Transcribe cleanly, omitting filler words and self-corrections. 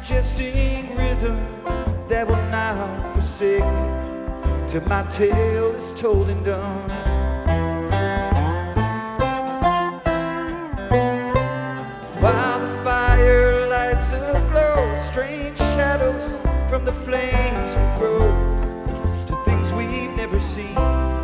suggesting rhythm that will not forsake me till my tale is told and done. While the fire lights aglow, strange shadows from the flames will grow to things we've never seen.